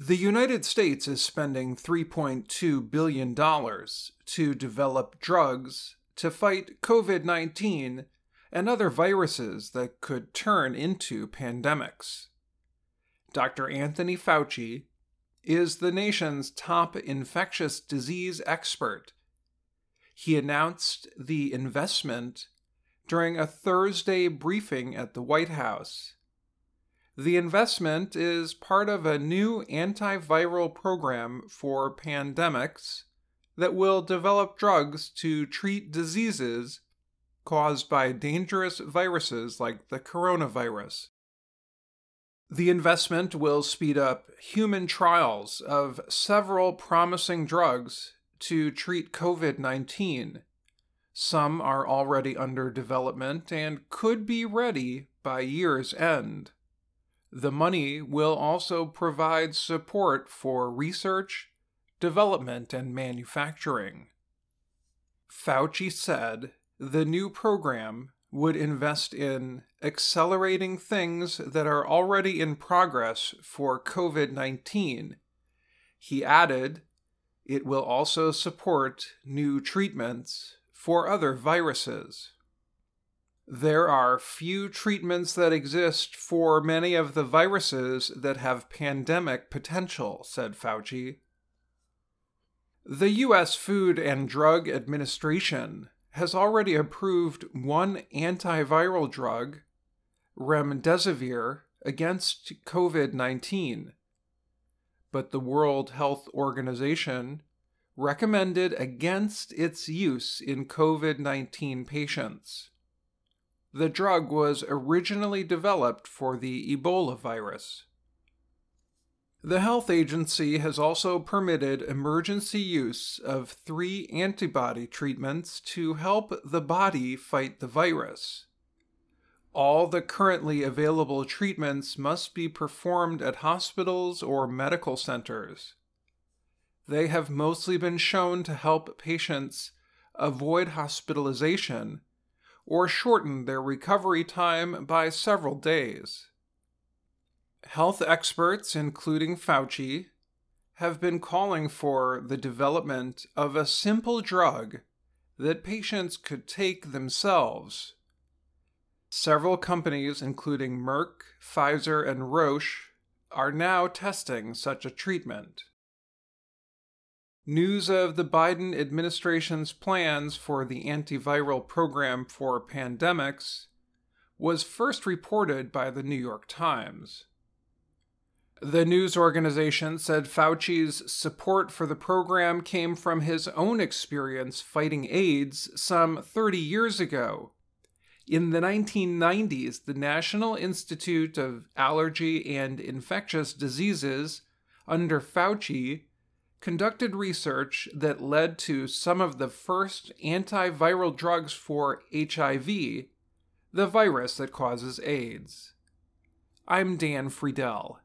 The United States is spending $3.2 billion to develop drugs to fight COVID-19 and other viruses that could turn into pandemics. Dr. Anthony Fauci is the nation's top infectious disease expert. He announced the investment during a Thursday briefing at the White House. The investment is part of a new antiviral program for pandemics that will develop drugs to treat diseases caused by dangerous viruses like the coronavirus. The investment will speed up human trials of several promising drugs to treat COVID-19. Some are already under development and could be ready by year's end. The money will also provide support for research, development, and manufacturing. Fauci said the new program would invest in accelerating things that are already in progress for COVID-19. He added, it will also support new treatments for other viruses. There are few treatments that exist for many of the viruses that have pandemic potential, said Fauci. The U.S. Food and Drug Administration has already approved one antiviral drug, remdesivir, against COVID-19. But the World Health Organization recommended against its use in COVID-19 patients. The drug was originally developed for the Ebola virus. The health agency has also permitted emergency use of 3 antibody treatments to help the body fight the virus. All the currently available treatments must be performed at hospitals or medical centers. They have mostly been shown to help patients avoid hospitalization or shorten their recovery time by several days. Health experts, including Fauci, have been calling for the development of a simple drug that patients could take themselves. Several companies, including Merck, Pfizer, and Roche, are now testing such a treatment. News of the Biden administration's plans for the antiviral program for pandemics was first reported by the New York Times. The news organization said Fauci's support for the program came from his own experience fighting AIDS some 30 years ago. In the 1990s, the National Institute of Allergy and Infectious Diseases, under Fauci, conducted research that led to some of the first antiviral drugs for HIV, the virus that causes AIDS. I'm Dan Friedel.